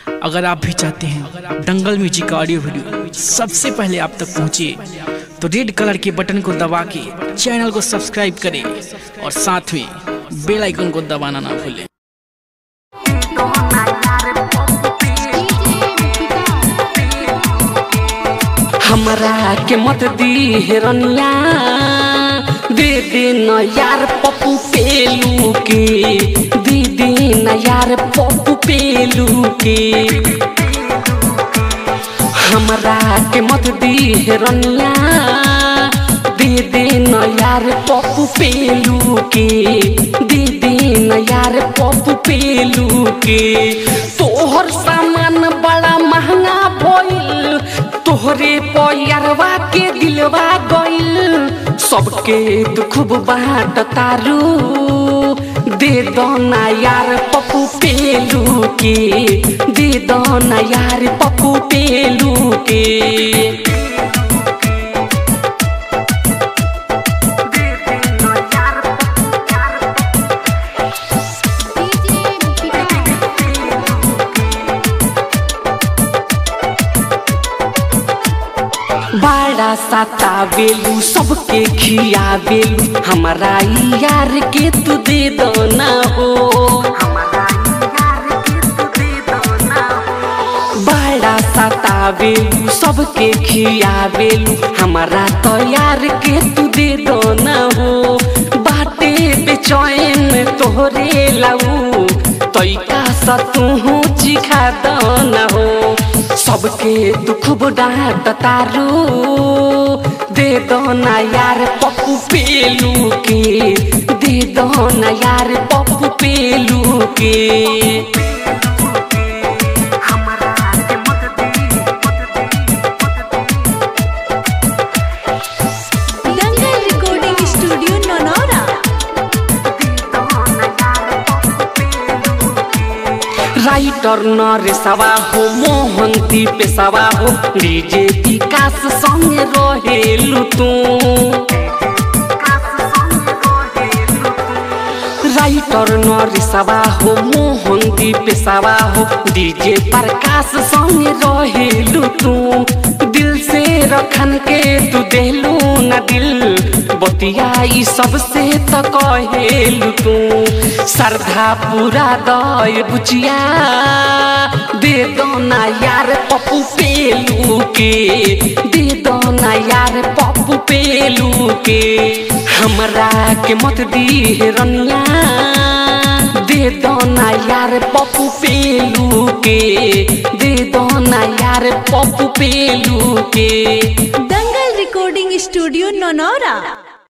अगर आप भी चाहते हैं दंगल म्यूजिक का ऑडियो वीडियो सबसे पहले आप तक पहुंचे तो रेड कलर के बटन को दबा के चैनल को सब्सक्राइब करें और साथ में बेल आइकन को दबाना ना भूलें। हमरा के मत दी हिरनिया दे दे न यार पप्पू पेलू के दे दे न यार पप्पू पेलू के हमरा के मत दी हिरनिया दे दे न यार पप्पू पेलू के दे दे न यार पप्पू पेलू के तोहर सामान बड़ा महंगा भइल तोहरे पैरवा के दिलवा गइल सबके तू खूब बाँट तारू दे दो ना यार पप्पू पेलू के दे दो ना यार पप्पू पेलू के बड़ा सतावेलू सबके खियावेलू हमारा यार के तू दे दो ना हो बड़ा सतावेलू सबके खियावेलू हमारा तो यार के तू दे दो ना हो बाटे बेचैन तोहरे लाऊ तोइका सा तू चिखा दो ना हो सबके दुख डांट तारू दे दो ना यार पप्पू पेलू के दे दो ना यार पप्पू पेलू के Dangal recording studio Nanaura. Writer नरेशवा हो मोहंती पेशवा हो डीजे विकास संग रहेलू तू राइटर नरेशवा हो मोहंती पेशवा हो डीजे प्रकाश संग रहेलू तू दिल से रखन के तू देलू ना दिल बतियाई सबसे तो कहेलू तू श्रद्धा पूरा दय बुचिया दे दो ना यार पप्पू पेलू के दे दो ना यार पप्पू पेलू के हमरा के मत दी हिरनिया दे दो ना यार पप्पू पेलू के दे दो ना यार पप्पू पेलू के दंगल रिकॉर्डिंग स्टूडियो ननौरा।